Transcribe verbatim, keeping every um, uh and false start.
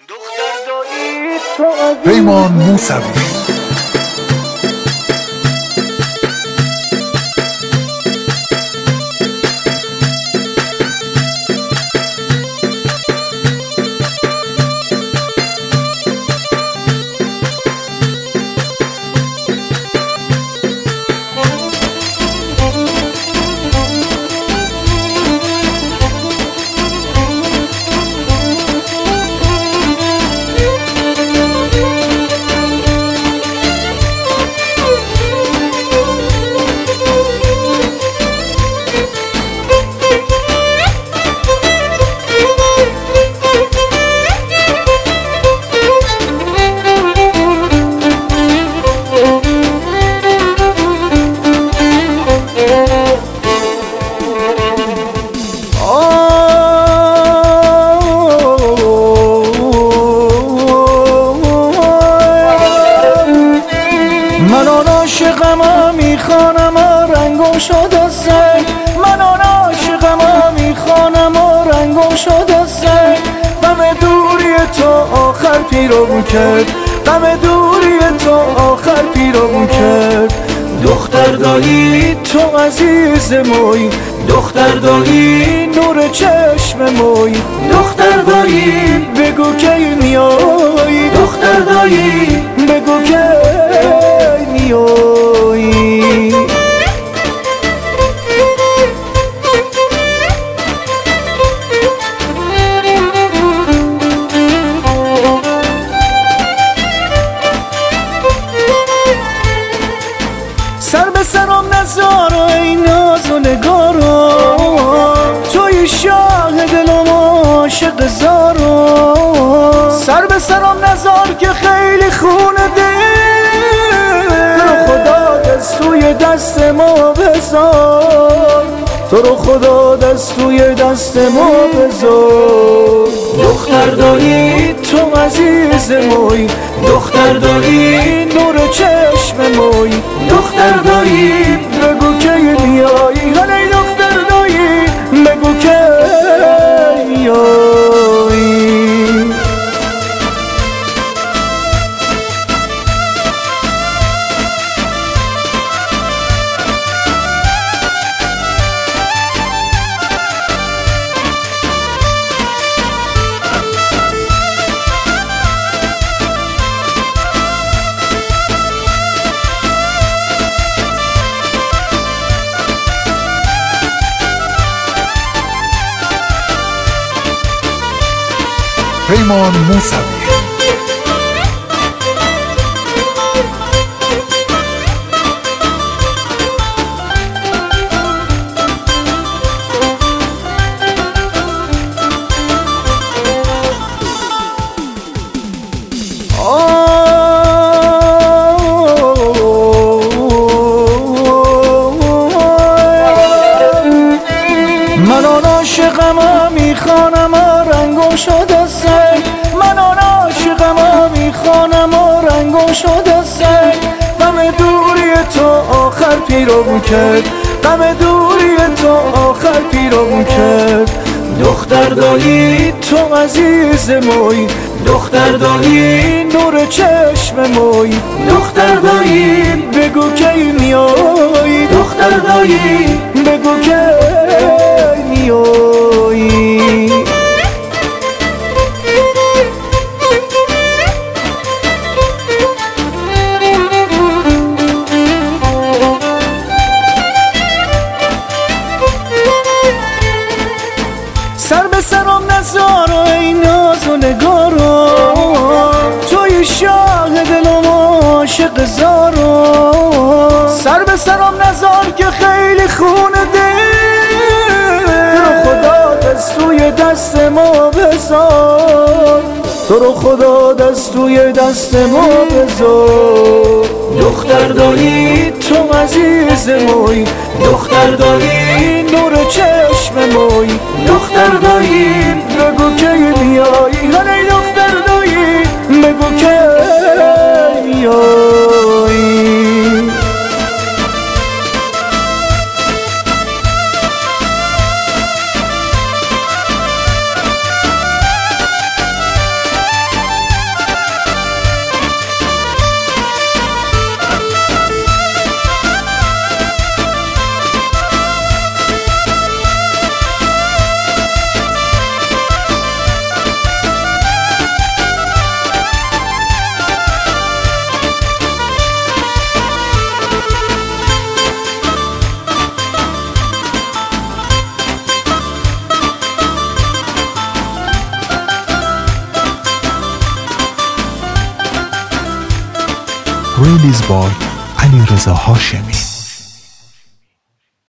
پیمان موسوی. من آن عاشقم ها میخوانم ها رنگم شده سنگ، من آن عاشقم ها میخوانم ها رنگم شده سنگ. غم دوری تو آخر پیرامون کرد، غم دوری تو آخر پیرامون کرد. دختر دایی تو عزیز موی، دختر دایی نور چشم موی. دختر دایی بگو کی میایی، دختر دایی بگو کی میایی. سر به سرم نزار و ای ناز و نگارو، توی شاه دلم عاشق زارو. سر به سرم نزار که خیلی خونه دل، تو رو خدا دستوی دست ما بذار، تو رو خدا دستوی دست ما بذار. دختر دایی تو عزیز موی، دختر دایی نور چشم موی. دختر دایی بگو کی میایی، هلی دختر دایی بگو کی میایی. پیمان موسوی. من آن عاشقم ها میخوانم ها رنگم شده سنگ، من آن عاشقم ها میخوانم ها رنگم شده سنگ. غم دوری تو آخر پیرامون کرد، غم دوری تو آخر پیرامون کرد. دختر دایی تو عزیز موی، دختر دایی نور چشم موی. دختر دایی بگو کی میایی، دختر دایی بگو کی میایی. سر به سرم نزار و ای ناز و نگارو، توی شاه دلم عاشق زارو. سر به سرم نزار که خیلی خونه دل، تو رو خدا دستوی دست ما بذار، تو رو خدا دستوی دست ما بذار. دختر دایی تو عزیز موی، دختر دایی نور چشم موی. دختر دایی بگو کی میایی، هلی دختر دایی بگو کی میایی. ریلیز بای علیرضا هاشمی.